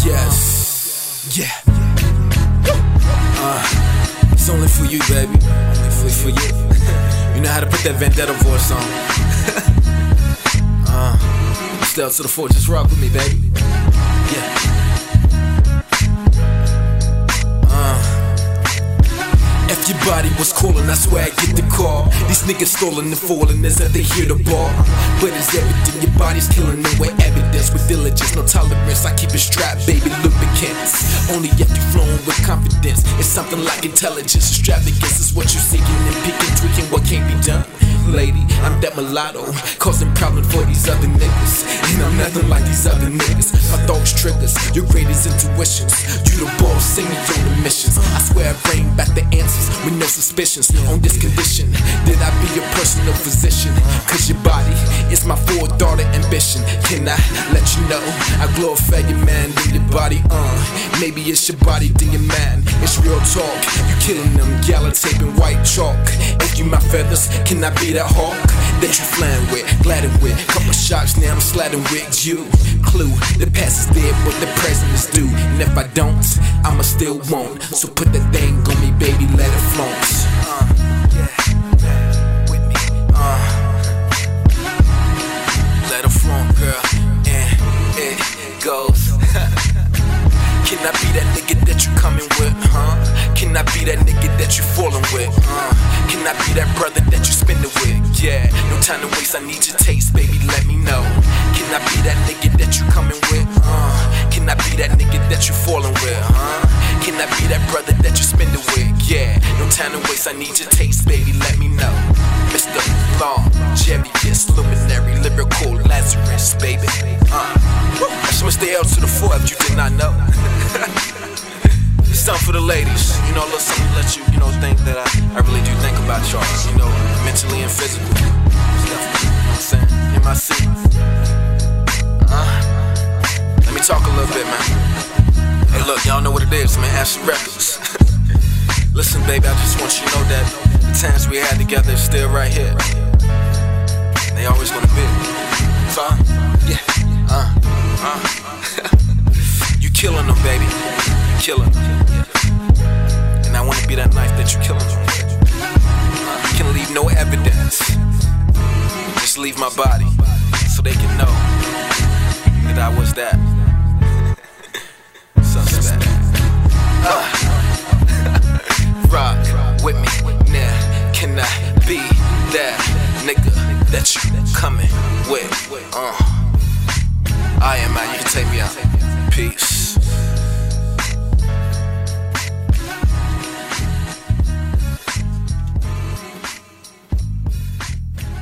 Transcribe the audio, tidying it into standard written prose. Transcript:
Yes, yeah. It's only for you, baby. Only for you. You know how to put that Vendetta voice on. Still to the fort, just rock with me, baby. Yeah. If your body was calling, I swear I get the call. These niggas stolen and falling as they hear the ball. But it's everything, your body's killing them with evidence. With diligence, no tolerance, I keep it strapped, baby, lubricants. Only if you flowing with confidence. It's something like intelligence, extravagance is what you're seeking. And picking, tweaking what can't be done. Lady, I'm that mulatto, causing problems for these other niggas. And I'm nothing like these other niggas. My thoughts triggers, your greatest intuitions. You the boss, send me on the missions. I swear I bring back the answers with no suspicions. On this condition, that I be your personal physician. Cause your body is my full-daughter ambition. Can I let you know I glorify your man than your body, maybe it's your body than your man. It's real talk, you killing them, gala taping white chalk. If you my feathers, can I be that hawk that you flying with, gliding with? Couple shots, now I'm sliding with you. Clue, the past is dead, but the present is due. And if I don't, I'ma still want. So put that thing on me, baby, let it flaunt. With me, let it flaunt, girl, and it goes. Can I be that nigga that you coming with, Can I be that nigga that you falling with, Can I be that brother that you spending with, yeah? No time to waste, I need your taste, baby, let me know. Can I be that nigga that you coming with, Can I be that nigga that you falling with, Can I be that brother that you spending with, yeah? No time to waste, I need your taste, baby, let me know. Mr. Longevous, luminary, lyrical Lazarus, baby, That's Mr. L to the 4 if you did not know. It's something for the ladies, you know, something to let you, think that I really do think about y'all, mentally and physically. You know what I'm saying? In my seat. Let me talk a little bit, man. Hey, look, y'all know what it is, man. Ashley Records. Listen, baby, I just want you to know that the times we had together is still right here. They always gonna be. So, yeah. You killing them, baby. You killing them. And I wanna be that knife that you killing them. You can leave no evidence. Just leave my body so they can know that I was that. Suspect. Rock with me now. Can I be that nigga that you coming with? I am out, you can take me out. Peace.